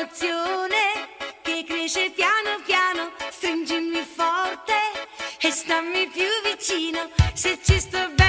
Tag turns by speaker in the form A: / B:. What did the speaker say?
A: un'emozione che cresce piano piano, stringimi forte e stammi più vicino, se ci sto bene.